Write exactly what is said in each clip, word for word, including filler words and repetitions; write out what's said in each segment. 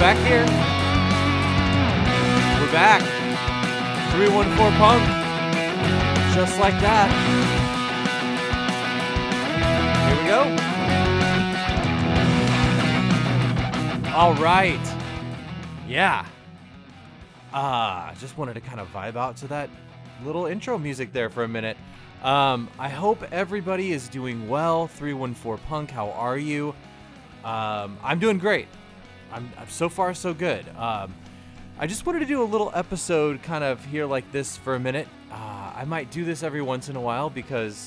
back here. We're back. three one four Punk. Just like that. Here we go. All right. Yeah. Uh, just wanted to kind of vibe out to that little intro music there for a minute. Um, I hope everybody is doing well. three one four Punk, how are you? Um, I'm doing great. I'm, I'm so far so good. Um, I just wanted to do a little episode kind of here like this for a minute. Uh, I might do this every once in a while because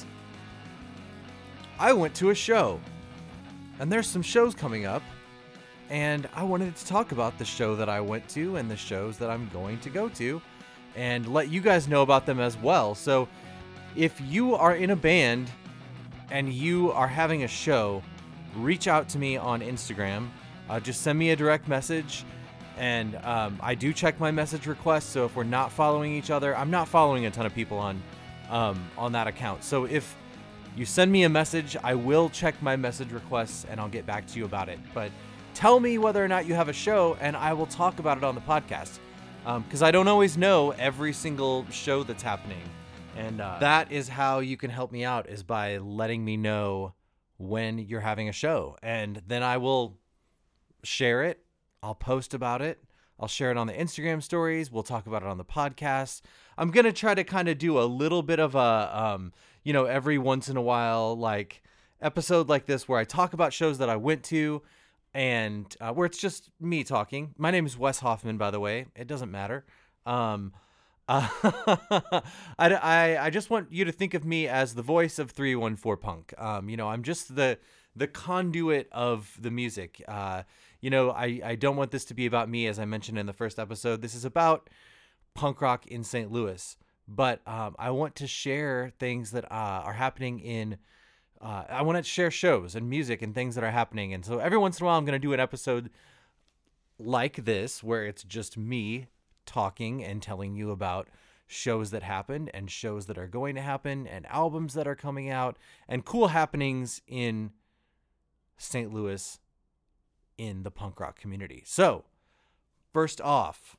I went to a show and there's some shows coming up and I wanted to talk about the show that I went to and the shows that I'm going to go to and let you guys know about them as well. So if you are in a band and you are having a show, reach out to me on Instagram. Uh, just send me a direct message, and um, I do check my message requests. So if we're not following each other, I'm not following a ton of people on um, on that account. So if you send me a message, I will check my message requests and I'll get back to you about it. But tell me whether or not you have a show, and I will talk about it on the podcast. Because um, I don't always know every single show that's happening, and uh, that is how you can help me out, is by letting me know when you're having a show, and then I will share it. I'll post about it. I'll share it on the Instagram stories. We'll talk about it on the podcast. I'm going to try to kind of do a little bit of a, um, you know, every once in a while, like episode like this where I talk about shows that I went to and uh, where it's just me talking. My name is Wes Hoffman, by the way. It doesn't matter. Um, uh, I, I, I just want you to think of me as the voice of three one four Punk. Um, you know, I'm just the, the conduit of the music. Uh, You know, I, I don't want this to be about me, as I mentioned in the first episode. This is about punk rock in Saint Louis. But um, I want to share things that uh, are happening in... Uh, I want to share shows and music and things that are happening. And so every once in a while, I'm going to do an episode like this, where it's just me talking and telling you about shows that happened and shows that are going to happen and albums that are coming out and cool happenings in Saint Louis in the punk rock community. So, first off,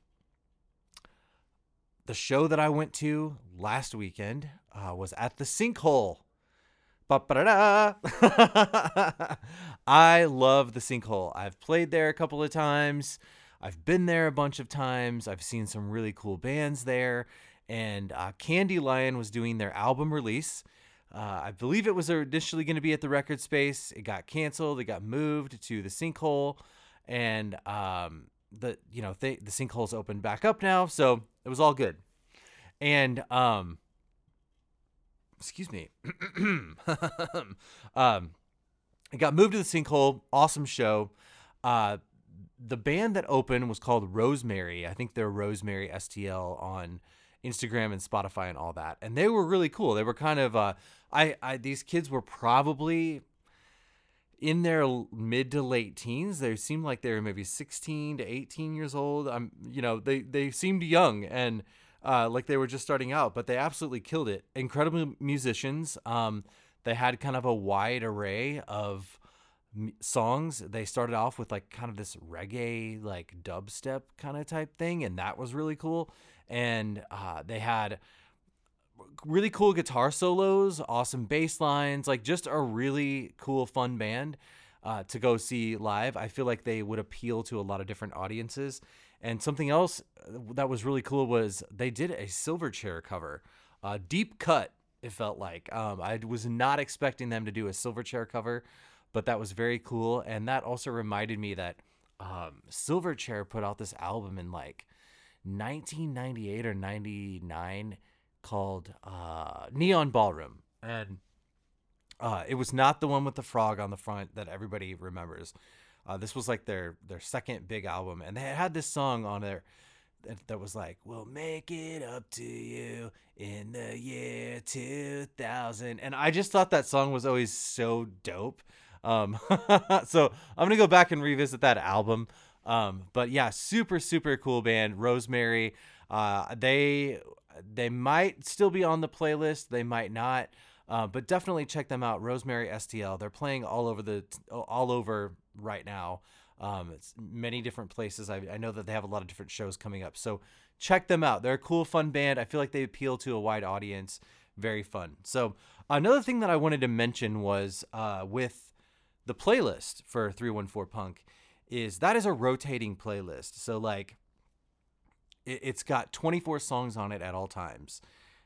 the show that I went to last weekend uh, was at the Sinkhole. Ba-ba-da-da. I love the Sinkhole. I've played there a couple of times. I've been there a bunch of times. I've seen some really cool bands there. And uh, Candy Lion was doing their album release. Uh, I believe it was initially going to be at the Record Space. It got canceled. It got moved to the Sinkhole, and um, the you know th- the Sinkhole's opened back up now, so it was all good. And um, excuse me, um, it got moved to the Sinkhole. Awesome show. Uh, the band that opened was called Rosemary. I think they're Rosemary S T L on Instagram and Spotify and all that, and they were really cool. They were kind of uh I, I these kids were probably in their mid to late teens. They seemed like they were maybe sixteen to eighteen years old. I'm you know they they seemed young and uh like they were just starting out, but they absolutely killed it. Incredible musicians. Um they had kind of a wide array of m- songs. They started off with like kind of this reggae like dubstep kind of type thing, and that was really cool. And uh, they had really cool guitar solos, awesome bass lines, like just a really cool, fun band uh, to go see live. I feel like they would appeal to a lot of different audiences. And something else that was really cool was they did a Silverchair cover, uh, deep cut, it felt like. Um, I was not expecting them to do a Silverchair cover, but that was very cool. And that also reminded me that um, Silverchair put out this album in like nineteen ninety-eight or ninety-nine called uh, Neon Ballroom. And uh, it was not the one with the frog on the front that everybody remembers. Uh, this was like their, their second big album. And they had this song on there that, that was like, we'll make it up to you in the year two thousand. And I just thought that song was always so dope. Um, so I'm going to go back and revisit that album. Um, but yeah, super, super cool band, Rosemary. Uh, they, they might still be on the playlist. They might not, uh, but definitely check them out. Rosemary S T L. They're playing all over the, all over right now. Um, it's many different places. I, I know that they have a lot of different shows coming up. So check them out. They're a cool, fun band. I feel like they appeal to a wide audience. Very fun. So another thing that I wanted to mention was uh, with the playlist for three one four Punk is that is a rotating playlist. So like it, it's got twenty-four songs on it at all times.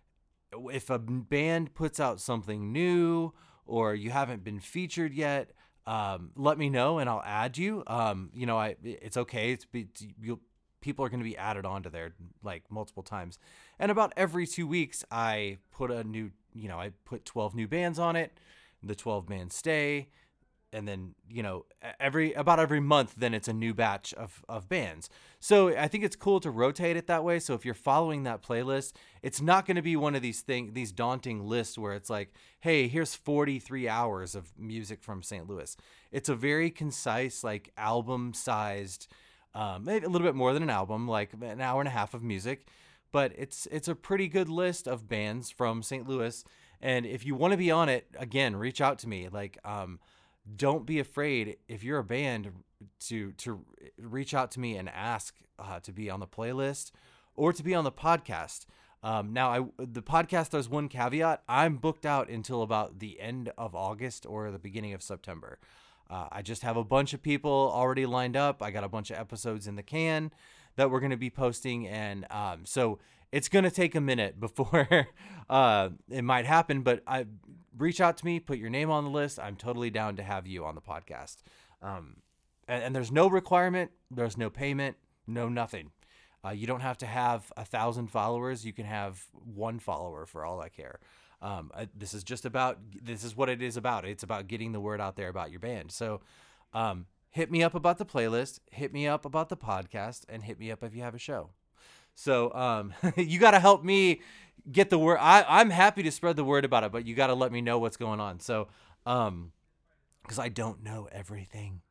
If a band puts out something new or you haven't been featured yet, um, let me know and I'll add you. Um, you know, I it's okay. It's, it's you'll, people are going to be added onto there like multiple times. And about every two weeks, I put a new, you know, I put twelve new bands on it. The twelve bands stay. And then, you know, every about every month, then it's a new batch of, of bands. So I think it's cool to rotate it that way. So if you're following that playlist, it's not going to be one of these thing, these daunting lists where it's like, hey, here's forty-three hours of music from Saint Louis. It's a very concise, like album sized, um, maybe a little bit more than an album, like an hour and a half of music. But it's it's a pretty good list of bands from Saint Louis. And if you want to be on it, again, reach out to me. Like, um, don't be afraid if you're a band to to reach out to me and ask uh, to be on the playlist or to be on the podcast. Um, now, I the podcast, there's one caveat. I'm booked out until about the end of August or the beginning of September. Uh, I just have a bunch of people already lined up. I got a bunch of episodes in the can that we're going to be posting. And um, so it's going to take a minute before uh, it might happen, but I reach out to me, put your name on the list. I'm totally down to have you on the podcast. Um, and, and there's no requirement. There's no payment, no nothing. Uh, you don't have to have a thousand followers. You can have one follower for all I care. Um, I, this is just about, this is what it is about. It's about getting the word out there about your band. So um, hit me up about the playlist, hit me up about the podcast, and hit me up if you have a show. So um, you got to help me get the word. I, I'm happy to spread the word about it, but you got to let me know what's going on. So, um, because I don't know everything.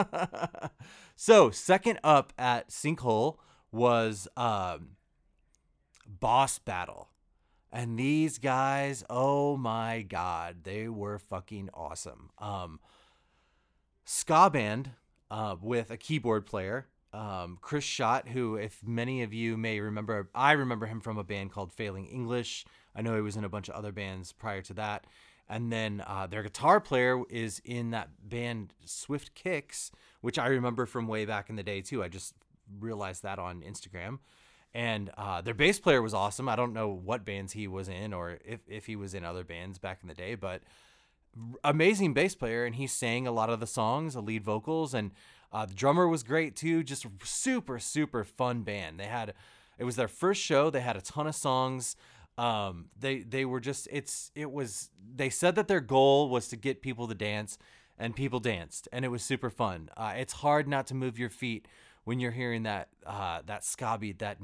So second up at Sinkhole was um, Boss Battle. And these guys, oh my God, they were fucking awesome. Um, ska band uh, with a keyboard player. Um, Chris Schott, who, if many of you may remember, I remember him from a band called Failing English. I know he was in a bunch of other bands prior to that. And then uh, their guitar player is in that band Swift Kicks, which I remember from way back in the day too. I just realized that on Instagram. And uh, their bass player was awesome. I don't know what bands he was in or if, if he was in other bands back in the day, but amazing bass player. And he sang a lot of the songs, the lead vocals, and Uh, the drummer was great too. Just super, super fun band. They had, it was their first show. They had a ton of songs. Um, they, they were just, it's, it was, they said that their goal was to get people to dance, and people danced, and it was super fun. Uh, it's hard not to move your feet when you're hearing that, uh, that ska beat, that,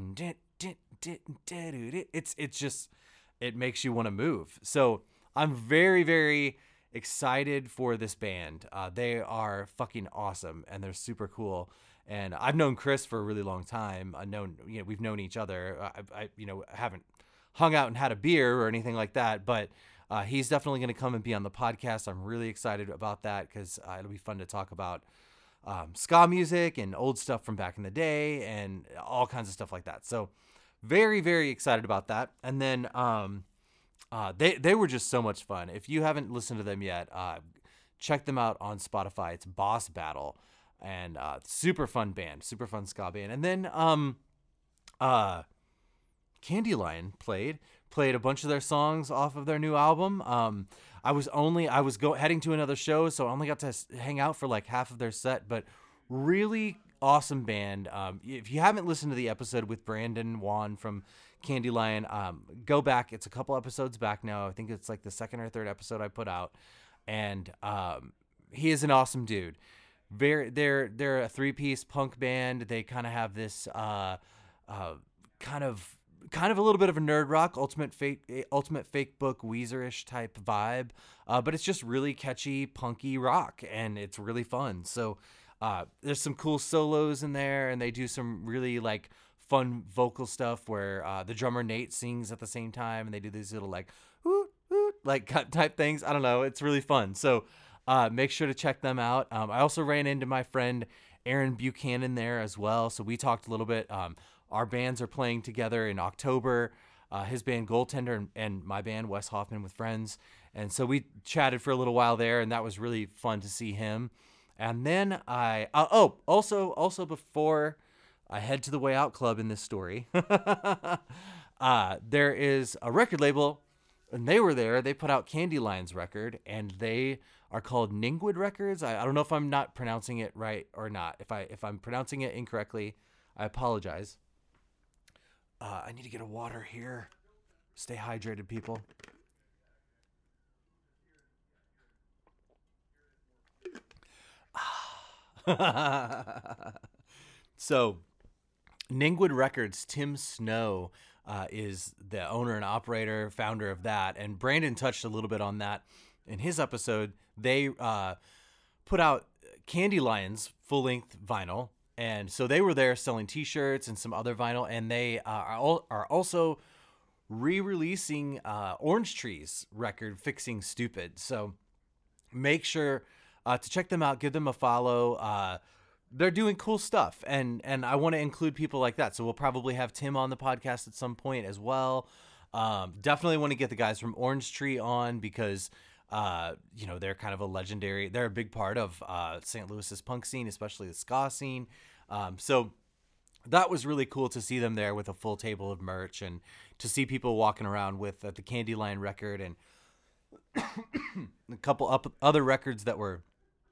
it's, it's just, it makes you want to move. So I'm very, very excited for this band. Uh, they are fucking awesome, and they're super cool. And I've known Chris for a really long time. I known, you know, we've known each other. I, I you know, haven't hung out and had a beer or anything like that, but uh, he's definitely going to come and be on the podcast. I'm really excited about that because uh, it'll be fun to talk about um, ska music and old stuff from back in the day and all kinds of stuff like that. So very, very excited about that. And then, um, Uh, they, they were just so much fun. If you haven't listened to them yet, uh, check them out on Spotify. It's Boss Battle, and uh, super fun band, super fun ska band. And then um, uh, Candylion played played a bunch of their songs off of their new album. Um, I was only I was go heading to another show, so I only got to hang out for like half of their set, but really awesome band. Um, if you haven't listened to the episode with Brandon Wan from Candylion, um, go back. It's a couple episodes back now. I think it's like the second or third episode I put out, and um, he is an awesome dude. Very, they're they're a three piece punk band. They kind of have this uh, uh, kind of kind of a little bit of a nerd rock, ultimate fake ultimate fake book Weezer-ish type vibe, uh, but it's just really catchy punky rock, and it's really fun. So uh, there's some cool solos in there, and they do some really like fun vocal stuff where uh, the drummer Nate sings at the same time, and they do these little like hoot hoot like type things. I don't know, it's really fun. So uh, make sure to check them out. Um, I also ran into my friend Aaron Buchanan there as well. So we talked a little bit. Um, our bands are playing together in October. Uh, his band Goaltender and, and my band Wes Hoffman with Friends. And so we chatted for a little while there, and that was really fun to see him. And then I uh, oh also also before I head to the Way Out Club in this story, uh, there is a record label, and they were there. They put out Candy Lions record, and they are called Ningwood Records. I, I don't know if I'm not pronouncing it right or not. If I if I'm pronouncing it incorrectly, I apologize. Uh, I need to get a water here. Stay hydrated, people. So, Ningwood Records, Tim Snow uh, is the owner and operator, founder of that. And Brandon touched a little bit on that in his episode. They uh, put out Candy Lions full-length vinyl. And so they were there selling T-shirts and some other vinyl. And they uh, are, all, are also re-releasing uh, Orange Tree's record, Fixing Stupid. So make sure uh, to check them out. Give them a follow. Uh, they're doing cool stuff, and and I want to include people like that. So we'll probably have Tim on the podcast at some point as well. Um, definitely want to get the guys from Orange Tree on because uh, you know they're kind of a legendary. They're a big part of uh, Saint Louis's punk scene, especially the ska scene. Um, so that was really cool to see them there with a full table of merch and to see people walking around with uh, the Candy Lion record and a couple up other records that were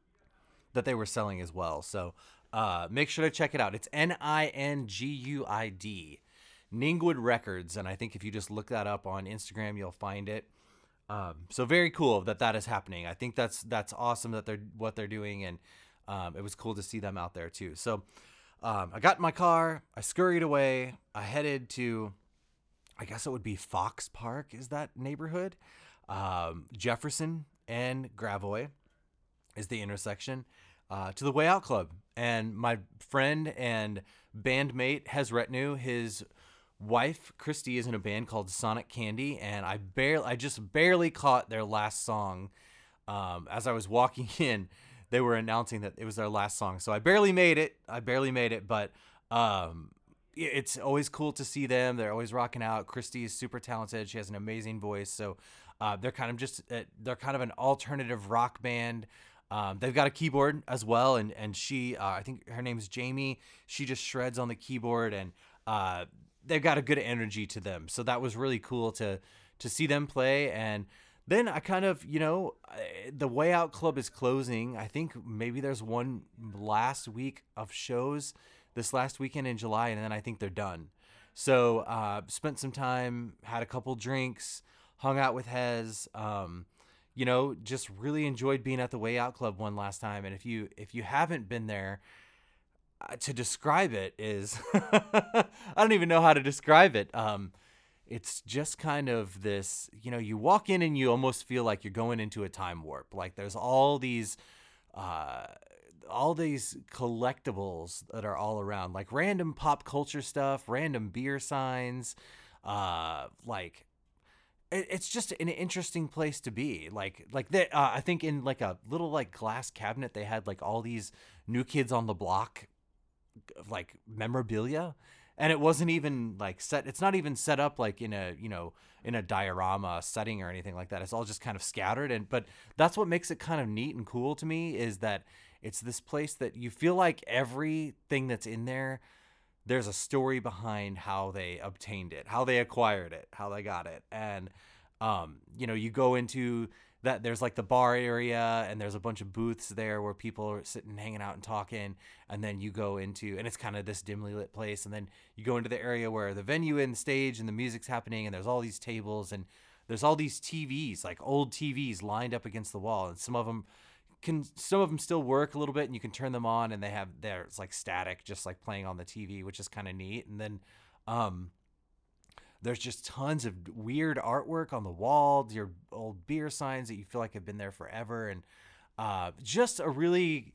that they were selling as well. So uh, make sure to check it out. It's N I N G U I D, Ningwood Records, and I think if you just look that up on Instagram, you'll find it. Um, so very cool that that is happening. I think that's that's awesome that they're what they're doing, and um, it was cool to see them out there too. So um, I got in my car, I scurried away, I headed to, I guess it would be Fox Park, is that neighborhood? Um, Jefferson and Gravois is the intersection, uh, to the Way Out Club. And my friend and bandmate Hez Retnu, his wife Christy, is in a band called Sonic Candy, and I barely, I just barely caught their last song. Um, as I was walking in, they were announcing that it was their last song, so I barely made it. I barely made it, but um, it's always cool to see them. They're always rocking out. Christy is super talented. She has an amazing voice, so uh, they're kind of just uh, they're kind of an alternative rock band. Um, they've got a keyboard as well, and and she, uh, I think her name is Jamie. She just shreds on the keyboard, and uh, they've got a good energy to them. So that was really cool to to see them play. And then I kind of, you know, the Way Out Club is closing. I think maybe there's one last week of shows this last weekend in July, and then I think they're done. So uh, spent some time, had a couple drinks, hung out with Hez. Um, you know, just really enjoyed being at the Way Out Club one last time. And if you if you haven't been there, uh, to describe it is, I don't even know how to describe it. Um, it's just kind of this, you know, you walk in and you almost feel like you're going into a time warp. Like there's all these, uh, all these collectibles that are all around, like random pop culture stuff, random beer signs, uh, like, it's just an interesting place to be. Like, like they, uh, I think in like a little like glass cabinet, they had like all these New Kids on the Block, like memorabilia, and it wasn't even like set. It's not even set up like in a, you know, in a diorama setting or anything like that. It's all just kind of scattered. And, but that's what makes it kind of neat and cool to me, is that it's this place that you feel like everything that's in there, there's a story behind how they obtained it, how they acquired it, how they got it. And, um, you know, you go into that, there's like the bar area, and there's a bunch of booths there where people are sitting, hanging out and talking. And then you go into, and it's kind of this dimly lit place. And then you go into the area where the venue and the stage and the music's happening. And there's all these tables, and there's all these T Vs, like old T Vs lined up against the wall. And some of them, can some of them still work a little bit, and you can turn them on, and they have there's like static just like playing on the T V, which is kind of neat. And then um there's just tons of weird artwork on the wall, your old beer signs that you feel like have been there forever, and uh just a really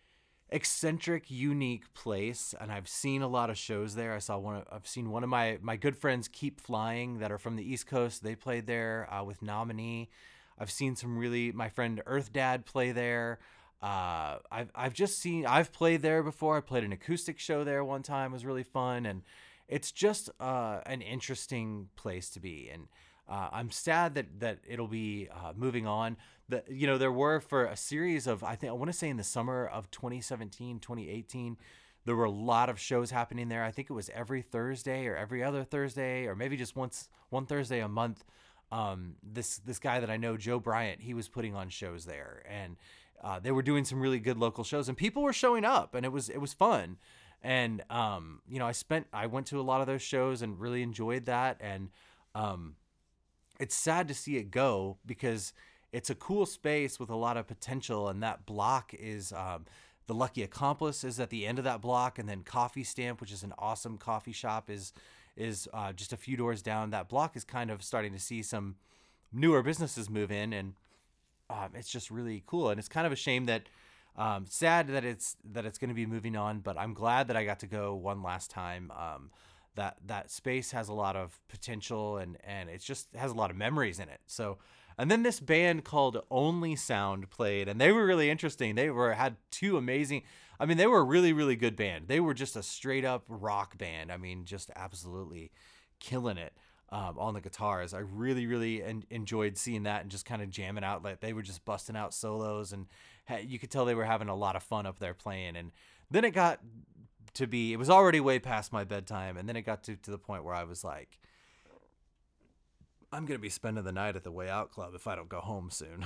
eccentric, unique place. And I've seen a lot of shows there. I saw one of, I've seen one of my my good friends, Keep Flying, that are from the East Coast. They played there uh, with Nominee. I've seen some really, my friend Earth Dad play there. Uh, I've, I've just seen, I've played there before. I played an acoustic show there one time. It was really fun. And it's just uh, an interesting place to be. And uh, I'm sad that, that it'll be uh, moving on. The, you know, there were for a series of, I think, I want to say in the summer of twenty seventeen, twenty eighteen, there were a lot of shows happening there. I think it was every Thursday or every other Thursday, or maybe just once, one Thursday a month. Um, this, this guy that I know, Joe Bryant, he was putting on shows there, and uh, they were doing some really good local shows, and people were showing up, and it was, it was fun. And, um, you know, I spent, I went to a lot of those shows and really enjoyed that. And, um, it's sad to see it go because it's a cool space with a lot of potential. And that block is, um, the Lucky Accomplice is at the end of that block. And then Coffee Stamp, which is an awesome coffee shop, is, is, uh, just a few doors down. That block is kind of starting to see some newer businesses move in, and, um, it's just really cool. And it's kind of a shame that, Um, sad that it's that it's going to be moving on, but I'm glad that I got to go one last time. Um, that that space has a lot of potential, and and it just has a lot of memories in it. So, and then this band called Only Sound played, and they were really interesting. They were had two amazing. I mean, they were a really really good band. They were just a straight up rock band. I mean, just absolutely killing it. Um, on the guitars. I really, really en- enjoyed seeing that and just kind of jamming out. Like they were just busting out solos, and ha- you could tell they were having a lot of fun up there playing. And then it got to be, it was already way past my bedtime. And then it got to, to the point where I was like, I'm going to be spending the night at the Way Out Club if I don't go home soon.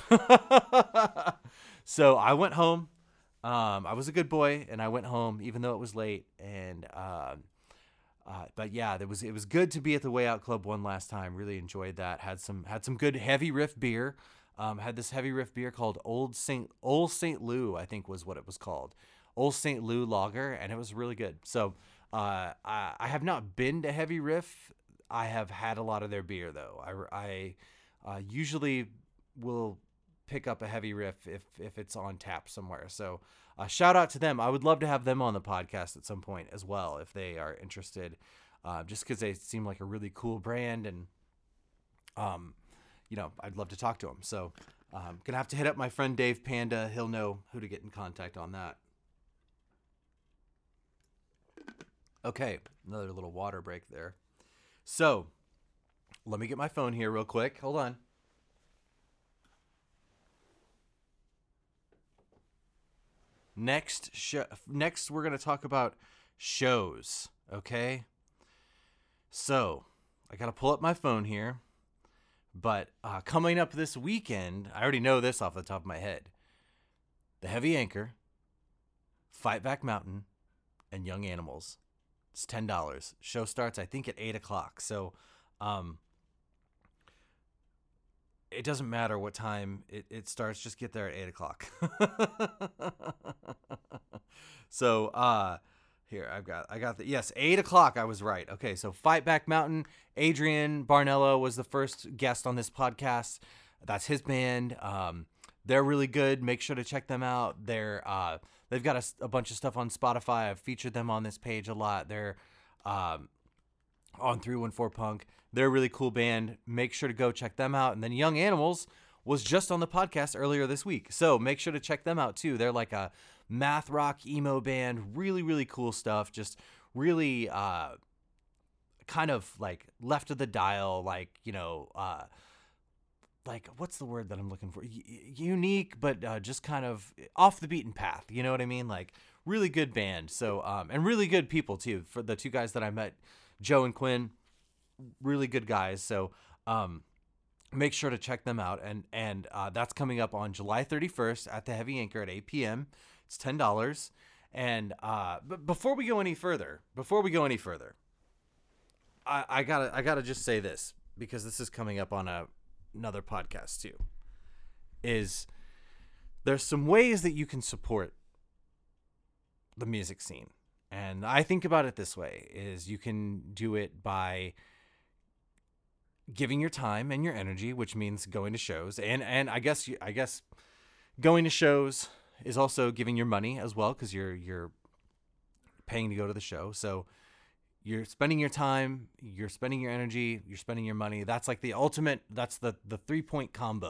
So I went home. Um, I was a good boy and I went home even though it was late. And, um, Uh, but yeah, there was it was good to be at the Way Out Club one last time. Really enjoyed that. Had some had some good heavy riff beer. Um, had this heavy riff beer called Old Saint Old Saint Lou, I think was what it was called, Old Saint Lou Lager, and it was really good. So uh, I, I have not been to Heavy Riff. I have had a lot of their beer though. I, I uh, usually will pick up a Heavy Riff if if it's on tap somewhere. So uh, shout out to them. I would love to have them on the podcast at some point as well if they are interested, uh, just because they seem like a really cool brand, and um, you know, I'd love to talk to them. So um, gonna have to hit up my friend Dave Panda. He'll know who to get in contact on that. Okay, another little water break there. So let me get my phone here real quick. Hold on. Next show, next we're going to talk about shows, okay? So, I got to pull up my phone here. But uh, coming up this weekend, I already know this off the top of my head. The Heavy Anchor, Fight Back Mountain, and Young Animals. It's ten dollars. Show starts, I think, at eight o'clock. So, um, it doesn't matter what time it, it starts. Just get there at eight o'clock. So, uh, here, I've got, I got the, yes, eight o'clock. I was right. Okay. So Fight Back Mountain, Adrian Barnello was the first guest on this podcast. That's his band. Um, they're really good. Make sure to check them out. They're, uh, they've got a, a bunch of stuff on Spotify. I've featured them on this page a lot. They're, um, on three one four Punk. They're a really cool band. Make sure to go check them out. And then Young Animals was just on the podcast earlier this week. So make sure to check them out too. They're like a math rock emo band. Really, really cool stuff. Just really uh, kind of like left of the dial, like, you know, uh, like what's the word that I'm looking for? Y- unique, but uh, just kind of off the beaten path. You know what I mean? Like really good band. So, um, and really good people too. For the two guys that I met, Joe and Quinn, really good guys. So, um, make sure to check them out. And, and, uh, that's coming up on July thirty-first at the Heavy Anchor at eight p.m. It's ten dollars. And, uh, but before we go any further, before we go any further, I, I gotta, I gotta just say this because this is coming up on a, another podcast too, is there's some ways that you can support the music scene. And I think about it this way is you can do it by giving your time and your energy, which means going to shows. And, and I guess, you, I guess going to shows is also giving your money as well. Cause you're, you're paying to go to the show. So you're spending your time, you're spending your energy, you're spending your money. That's like the ultimate, that's the, the three point combo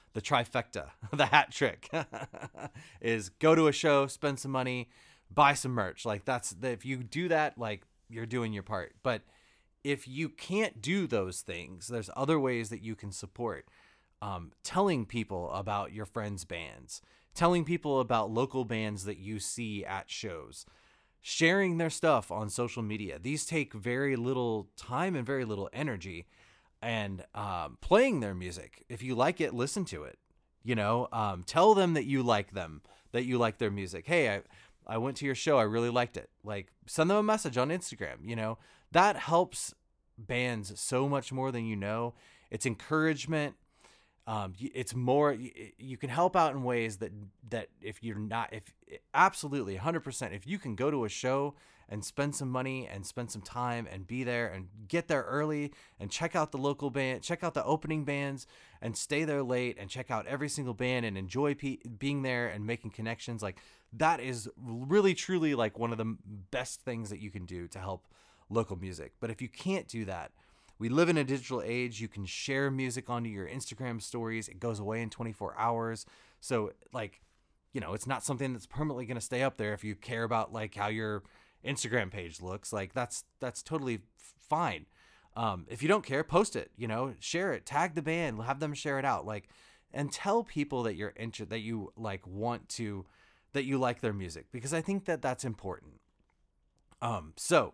the trifecta, the hat trick is go to a show, spend some money, buy some merch. Like that's the, if you do that, like you're doing your part. But if you can't do those things, there's other ways that you can support. Um, telling people about your friends' bands, telling people about local bands that you see at shows, sharing their stuff on social media. These take very little time and very little energy. And um, playing their music. If you like it, listen to it. You know, um, tell them that you like them, that you like their music. Hey, I, I went to your show. I really liked it. Like, send them a message on Instagram. You know, that helps bands so much more than you know. It's encouragement. Um, it's more, you can help out in ways that, that if you're not, if absolutely one hundred percent, if you can go to a show and spend some money and spend some time and be there and get there early and check out the local band, check out the opening bands and stay there late and check out every single band and enjoy pe- being there and making connections. Like that is really, truly like one of the best things that you can do to help local music. But if you can't do that, we live in a digital age. You can share music onto your Instagram stories. It goes away in twenty-four hours. So like, you know, it's not something that's permanently going to stay up there. If you care about like how your Instagram page looks, like that's, that's totally fine. Um, if you don't care, post it, you know, share it, tag the band, have them share it out. Like, and tell people that you're interested, that you like want to, that you like their music, because I think that that's important. Um, so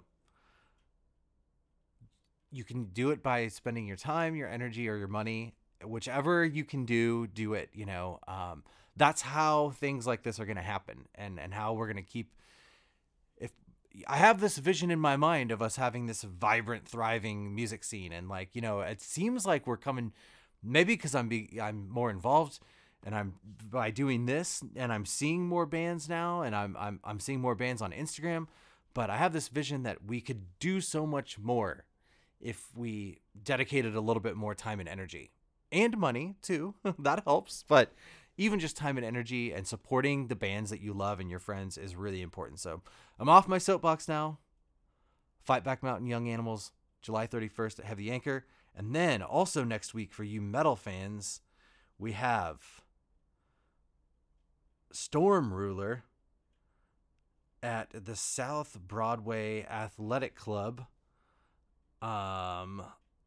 you can do it by spending your time, your energy, or your money, whichever you can do, do it, you know, um, that's how things like this are going to happen and, and how we're going to keep, if I have this vision in my mind of us having this vibrant, thriving music scene. And like, you know, it seems like we're coming, maybe cause I'm, be, I'm more involved and I'm by doing this and I'm seeing more bands now and I'm, I'm, I'm seeing more bands on Instagram, but I have this vision that we could do so much more if we dedicated a little bit more time and energy and money too. That helps. But even just time and energy and supporting the bands that you love and your friends is really important. So I'm off my soapbox now. Fight Back Mountain Young Animals, July thirty-first at Heavy Anchor. And then also next week for you metal fans, we have Storm Ruler at the South Broadway Athletic Club. Um,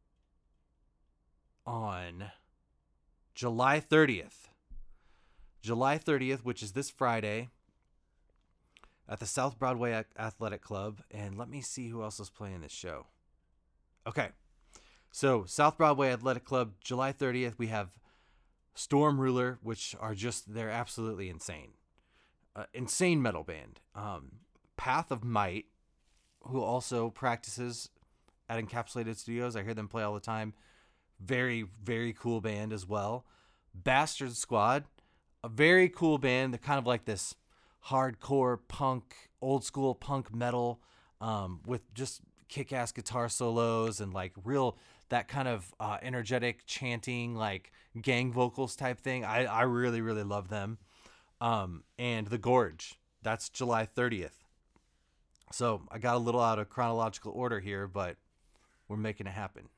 on July thirtieth, July thirtieth, which is this Friday at the South Broadway Athletic Club. And let me see who else is playing this show. Okay. So South Broadway Athletic Club, July thirtieth, we have Storm Ruler, which are just, they're absolutely insane. Uh, insane metal band. Um, Path of Might, who also practices at Encapsulated Studios. I hear them play all the time. Very, very cool band as well. Bastard Squad, a very cool band. They're kind of like this hardcore punk, old school punk metal, um, with just kick-ass guitar solos and like real, that kind of uh, energetic chanting, like gang vocals type thing. I, I really, really love them. Um, and The Gorge, that's July thirtieth. So I got a little out of chronological order here, but we're making it happen.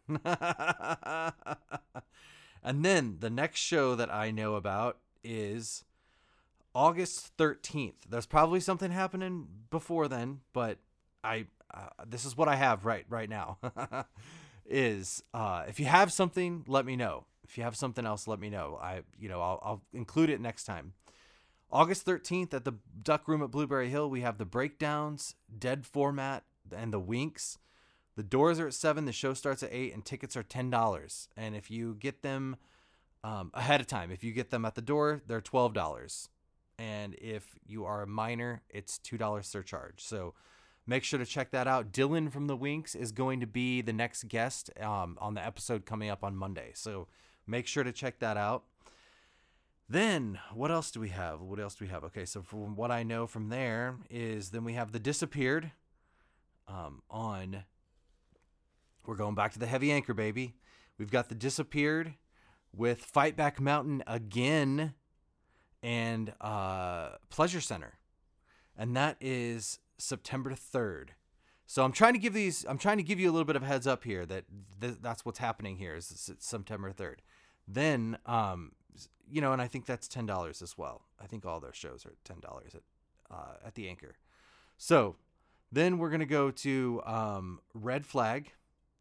And then the next show that I know about is August thirteenth. There's probably something happening before then, but I uh, this is what I have right right now. is uh, if you have something, let me know. If you have something else, let me know. I you know I'll, I'll include it next time. August thirteenth at the Duck Room at Blueberry Hill, we have the Breakdowns, Dead Format, and the Winks. The doors are at seven. The show starts at eight, and tickets are ten dollars. And if you get them um, ahead of time, if you get them at the door, they're twelve dollars. And if you are a minor, it's two dollars surcharge. So make sure to check that out. Dylan from the Winks is going to be the next guest um, on the episode coming up on Monday. So make sure to check that out. Then what else do we have? What else do we have? Okay, so from what I know from there is then we have The Disappeared um, on... We're going back to the Heavy Anchor, baby. We've got The Disappeared with Fight Back Mountain again and uh, Pleasure Center. And that is September third. So I'm trying to give these, I'm trying to give you a little bit of a heads up here that th- that's what's happening here is it's September third. Then, um, you know, and I think that's ten dollars as well. I think all their shows are ten dollars at uh, at the Anchor. So then we're gonna go to um, Red Flag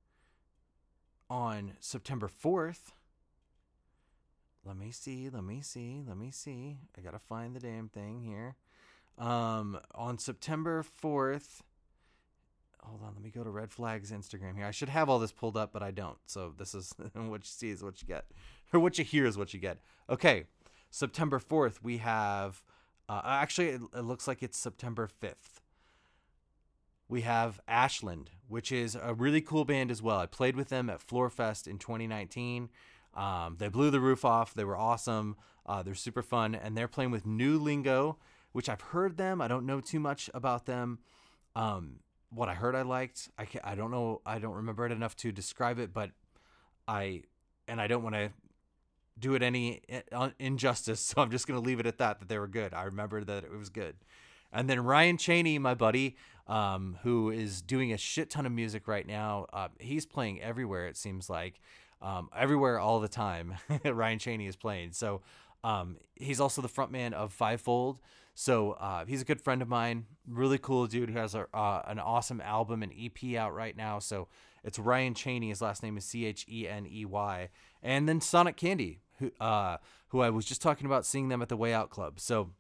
on September fourth. Let me see. Let me see. Let me see. I gotta find the damn thing here. Um, on September fourth. Hold on, let me go to Red Flag's Instagram here. I should have all this pulled up, but I don't. So this is what you see is what you get. Or what you hear is what you get. Okay, September fourth, we have... Uh, actually, it, it looks like it's September fifth. We have Ashland, which is a really cool band as well. I played with them at Floorfest in twenty nineteen. Um, they blew the roof off. They were awesome. Uh, they're super fun. And they're playing with New Lingo, which I've heard them. I don't know too much about them. Um... What I heard I liked, I, can, I don't know, I don't remember it enough to describe it, but I, and I don't want to do it any injustice, so I'm just going to leave it at that, that they were good. I remember that it was good. And then Ryan Cheney, my buddy, um, who is doing a shit ton of music right now, uh, he's playing everywhere, it seems like, um, everywhere all the time. Ryan Cheney is playing. So um, he's also the frontman of Fivefold. So uh, he's a good friend of mine, really cool dude who has a, uh, an awesome album and E P out right now. So it's Ryan Cheney. His last name is C H E N E Y. And then Sonic Candy, who uh, who I was just talking about seeing them at the Way Out Club. So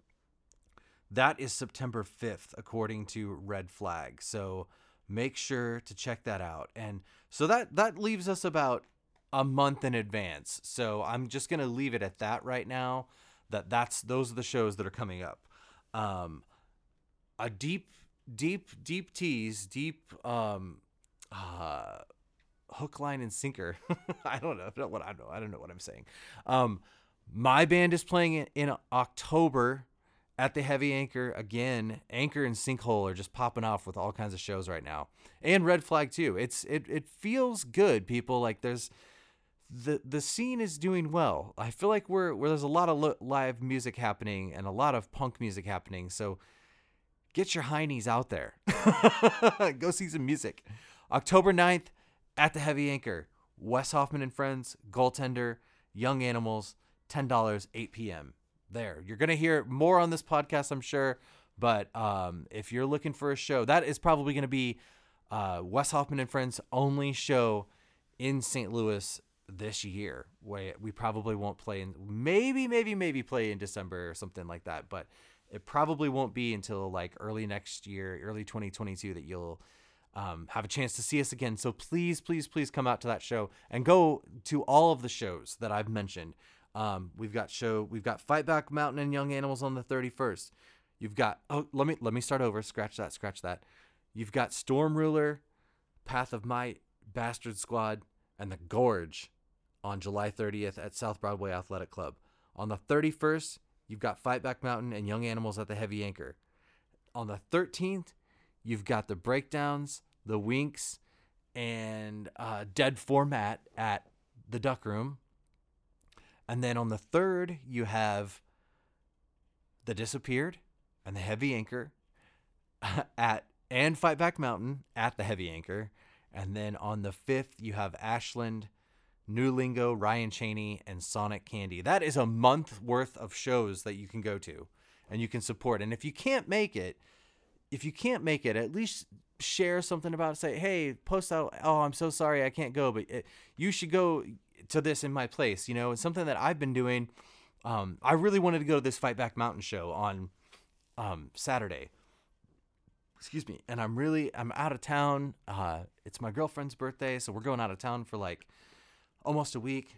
that is September fifth, according to Red Flag. So make sure to check that out. And so that, that leaves us about a month in advance. So I'm just going to leave it at that right now, that that's those are the shows that are coming up. Um, a deep, deep, deep tease, deep, um, uh, hook, line, and sinker. I don't know. I don't know what I know. I don't know what I'm saying. Um, my band is playing in, in October at the Heavy Anchor again. Anchor and Sinkhole are just popping off with all kinds of shows right now, and Red Flag too. It's it it feels good, people. Like there's. The the scene is doing well. I feel like we're where there's a lot of li- live music happening and a lot of punk music happening. So get your heinies out there. Go see some music. October ninth at the Heavy Anchor. Wes Hoffman and Friends, Goaltender, Young Animals, ten dollars, eight p.m. There. You're going to hear more on this podcast, I'm sure. But um, if you're looking for a show, that is probably going to be uh, Wes Hoffman and Friends' only show in Saint Louis this year. Where we probably won't play in, maybe, maybe, maybe play in December or something like that, but it probably won't be until like early next year, early twenty twenty-two, that you'll um, have a chance to see us again. So please, please, please come out to that show and go to all of the shows that I've mentioned. Um, we've got show, we've got Fight Back Mountain and Young Animals on the thirty-first. You've got, oh, let me, let me start over. Scratch that, scratch that. You've got Storm Ruler, Path of Might, Bastard Squad, and The Gorge on July thirtieth at South Broadway Athletic Club. On the thirty-first, you've got Fight Back Mountain and Young Animals at the Heavy Anchor. On the thirteenth, you've got the Breakdowns, the Winks, and uh, Dead Format at the Duck Room. And then on the third, you have The Disappeared and the Heavy Anchor at and Fight Back Mountain at the Heavy Anchor. And then on the fifth, you have Ashland, New Lingo, Ryan Cheney, and Sonic Candy. That is a month worth of shows that you can go to and you can support. And if you can't make it, if you can't make it, at least share something about it. Say, hey, post out, oh, I'm so sorry I can't go, but it, you should go to this in my place. You know, it's something that I've been doing. Um, I really wanted to go to this Fight Back Mountain show on um, Saturday. Excuse me. And I'm really, I'm out of town. Uh, it's my girlfriend's birthday, so we're going out of town for like almost a week.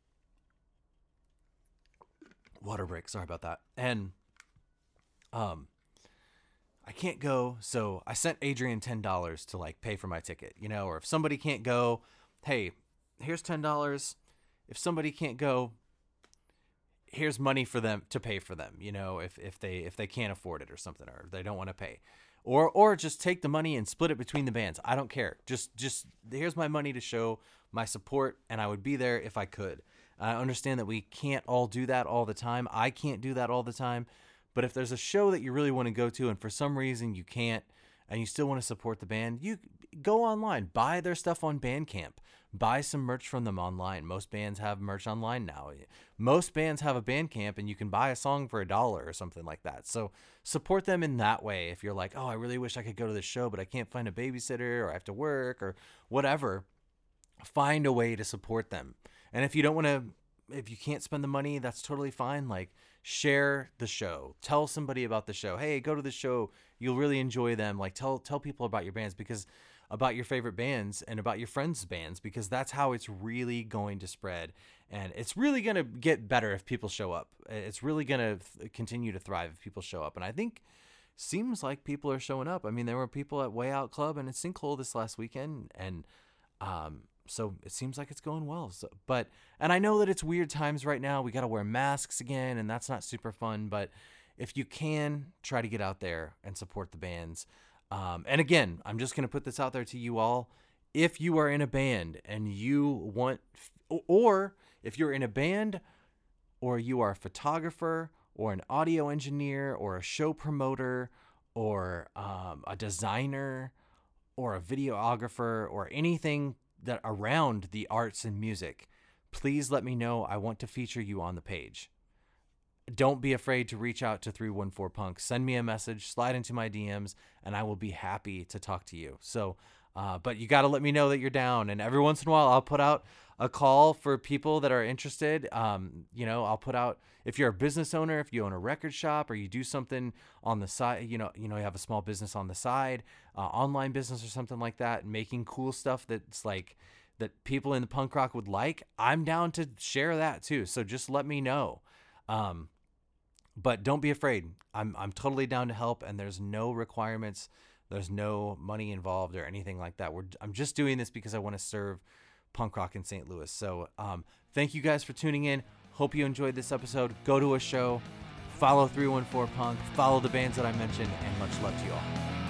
Water break. Sorry about that. And um, I can't go, so I sent Adrian ten dollars to like pay for my ticket, you know, or if somebody can't go, hey, here's ten dollars. If somebody can't go, here's money for them to pay for them, you know, if, if they, if they can't afford it or something, or they don't want to pay, or, or just take the money and split it between the bands. I don't care. Just, just here's my money to show my support. And I would be there if I could. I understand that we can't all do that all the time. I can't do that all the time, but if there's a show that you really want to go to and for some reason you can't, and you still want to support the band, you go online, buy their stuff on Bandcamp, buy some merch from them online. Most bands have merch online now. Most bands have a Bandcamp, and you can buy a song for a dollar or something like that. So support them in that way. If you're like, oh, I really wish I could go to the show, but I can't find a babysitter, or I have to work, or whatever, find a way to support them. And if you don't want to, if you can't spend the money, that's totally fine. Like, share the show, tell somebody about the show. Hey, go to the show. You'll really enjoy them. Like, tell, tell people about your bands, because about your favorite bands and about your friends' bands, because that's how it's really going to spread. And it's really going to get better if people show up. It's really going to th- continue to thrive if people show up. And I think seems like people are showing up. I mean, there were people at Way Out Club and at Sinkhole this last weekend. And, um, so it seems like it's going well. So, but, and I know that it's weird times right now. We got to wear masks again, and that's not super fun, but if you can, try to get out there and support the bands. Um, and again, I'm just going to put this out there to you all. If you are in a band and you want, or if you're in a band, or you are a photographer or an audio engineer or a show promoter or um, a designer or a videographer or anything that around the arts and music, please let me know. I want to feature you on the page. Don't be afraid to reach out to three one four Punk. Send me a message, slide into my D Ms, and I will be happy to talk to you. So, uh, but you got to let me know that you're down. And every once in a while, I'll put out a call for people that are interested. Um, you know, I'll put out, if you're a business owner, if you own a record shop, or you do something on the side, you know, you know, you have a small business on the side, uh, online business or something like that, making cool stuff that's like, that people in the punk rock would like, I'm down to share that too. So just let me know. Um, But don't be afraid. I'm I'm totally down to help, and there's no requirements. There's no money involved or anything like that. We're I'm just doing this because I want to serve punk rock in Saint Louis. So um, thank you guys for tuning in. Hope you enjoyed this episode. Go to a show, follow three one four Punk, follow the bands that I mentioned, and much love to you all.